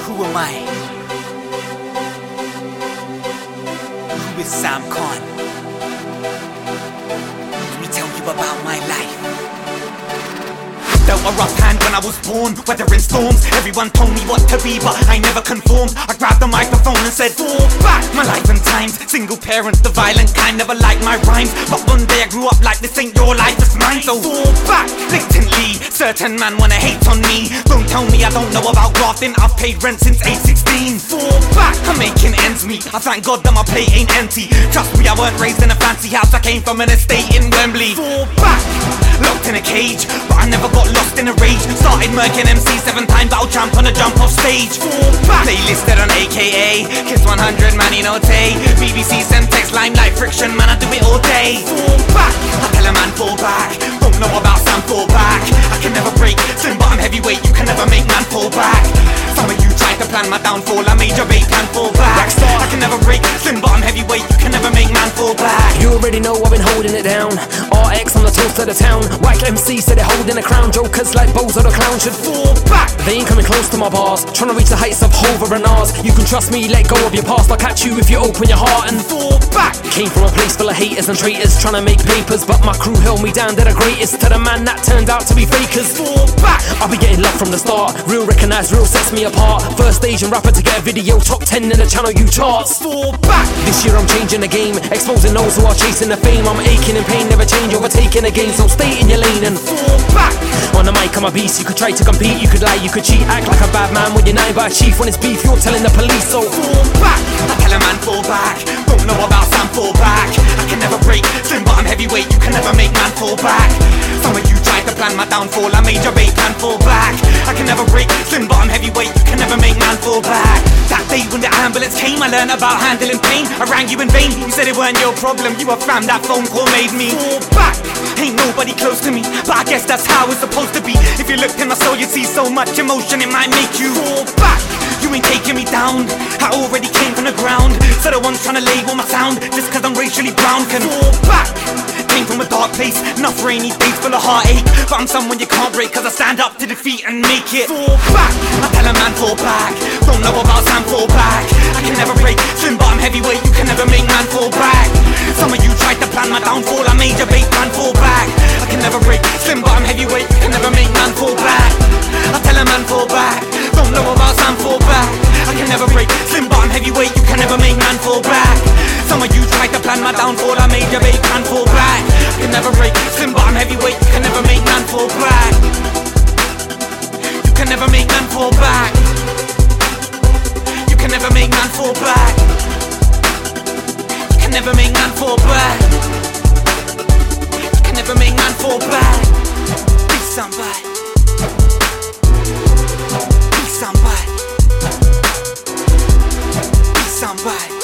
Who am I? Who is Sam Khan? Let me tell you about my life. Dealt a rough hand when I was born, weathering storms. Everyone told me what to be, but I never conformed. I grabbed the microphone and said, fall back. My life and times, single parent, the violent kind. Never liked my rhymes, but one day I grew up like this ain't your life, it's mine. So fall back, blatantly. Certain man wanna hate on me. Don't tell me I don't know about grafting. I've paid rent since age 16. Fall back, I'm making ends meet. I thank God that my plate ain't empty. Trust me, I weren't raised in a fancy house. I came from an estate in Wembley. Fall back, locked in a cage, but I never got lost in a rage. Started murking MC 7 times, battle champ on a jump off stage. Fall back, they listed on AKA Kiss 100, man, you know Tay. BBC send text, limelight, friction, man, I do it all day. Fall back, I tell a man fall back. Don't know about Sam, fall back. I can never break, slim bottom heavyweight, you can never make man fall back. Some of you tried to plan my downfall, I made your bait plan fall back. I can never break, slim bottom heavyweight, you can never make man fall back. You already know I've been holding it down. RX on the toast of the town. Whack MC said they're holding a crown. Jokers like Bozo the clown should fall back. They ain't coming close to my bars, trying to reach the heights of Hova and Ours. You can trust me, let go of your past. I'll catch you if you open your heart and fall back. Came from a place full of haters and traitors, trying to make papers, but my crew held me down. They're the greatest to the man that turned out to be fakers. Fall back, I'll be getting love from the start. Real recognized, real sets me apart. First Asian rapper to get a video top 10 in the channel U charts. Fall back, this year I'm changing the game, exposing those who are chasing the fame. I'm aching in pain, never change, overtaking again. So stay in your lane and fall back. On the mic I'm a beast, you could try to compete, you could lie, you could cheat, act like a bad man when you're named by a chief. When it's beef, you're telling the police, so fall back. I tell a man fall back, don't know about Sam, fall back. I can never break, slim bottom heavyweight, you can never make man fall back. Some of you tried to plan my downfall, I made your bait plan fall back. I can never break, slim bottom heavyweight, you can never make man fall back. That day when the ambulance came, I learned about handling pain. I rang you in vain, you said it weren't your problem, you were fam, that phone call made me fall back. Ain't nobody close to me, but I guess that's how it's supposed to be. If you looked in my soul, you'd see so much emotion, it might make you fall back. You ain't taking me down, I already came from the ground. So the ones trying to label my sound, just cause I'm racially brown, can fall back. Came from a dark place, enough rainy days full of heartache, but I'm someone you can't break, cause I stand up to defeat and make it. Fall back, I tell a man fall back. Don't know about Sam, fall back. I can never break, slim bottom heavyweight, you can never make man fall back. Some of you tried to plan my downfall, I made your bait plan fall back. I can never break, slim bottom heavyweight, you can never make man fall back. I tell a man fall back. Don't know about Sam, fall back. I can never break, slim bottom heavyweight, you can never make man fall back. Some of you tried to plan my downfall, I made your bait plan fall back. I can never break, slim bottom heavyweight, you can never make man fall back. You can never make man fall back. You can never make man fall back. You can never make man fall back. You can never make man fall back. Be somebody. Be somebody. Be somebody.